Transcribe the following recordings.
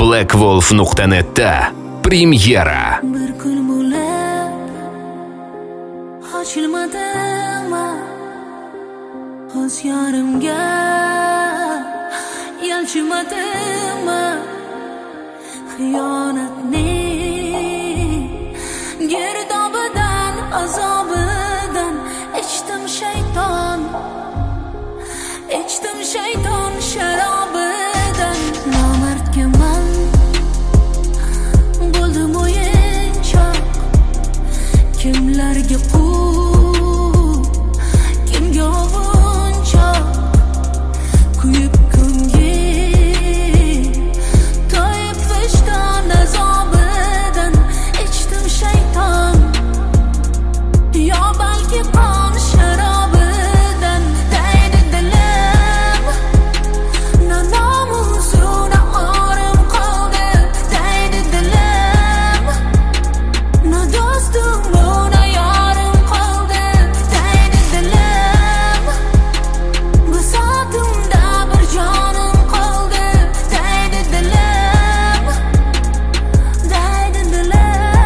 blackwolf.net'da premyera. Bir kun bo'lib ochilmadimmi o'z yorimga, yolchimadimmi xiyonatning girdobidan, azobidan ichdim shayton sharobidan. Nomardgaman bo'ldim o'yinchoq, kimlarga qul, kimga ovunchoq. Kuyib ko'ngil, to'yib vijdon azobidan ichdim shayton, yo balki qon sharobidan. Daydi dilim, na nomusu na orim qoldi. Daydi dilim, na do'stum na yorim qoldi. Daydi dilim, bisotimda bir jonim qoldi. Daydi dilim, daydi dilim.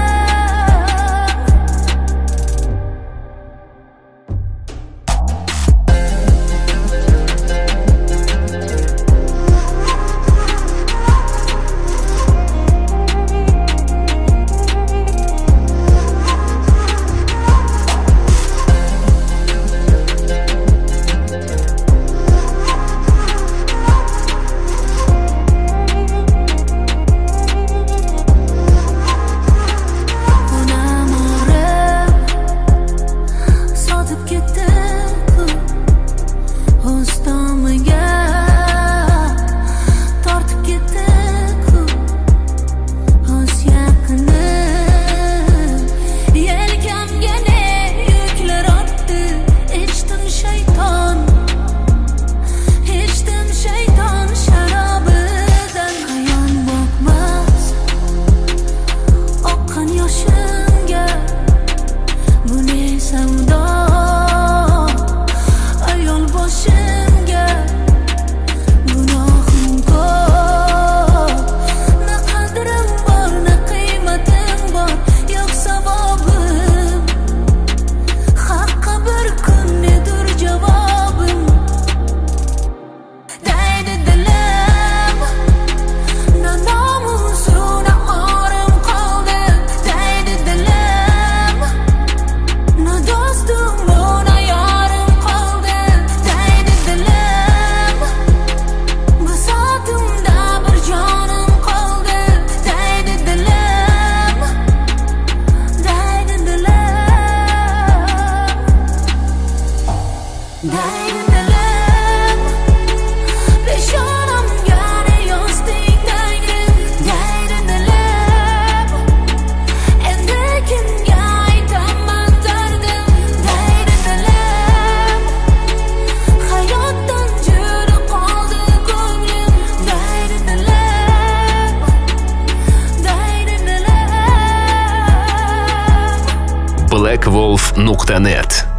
Onam orib sotib ketdi-ku, o'z tomiga tortib ketdi-ku. O'z yaqinim yelkamga ne yuklar ortdi. Ichdim shayton sharobidan. Ayon boqmas oqqan yoshimga, bu ne savdo ayol boshimga. Gunohim ko'p, na qadrim bor, na qiymatim bor, yo'q savobim. Haqqa bir kun nedir javobim. Daydi dilim, na nomusu na orim qoldi. Daydi dilim, na do'stum na yorim qoldi. Daydi dilim, bisotimda bir jonim qoldi. Daydi dilim, daydi dilim. Daydi dilim, peshonamga ne yozding daydim. Daydi dilim, endi kimga aytaman dardim. Daydi dilim, hayotdan juda qoldi ko'nglim. Daydi dilim, daydi dilim. blackwolf.net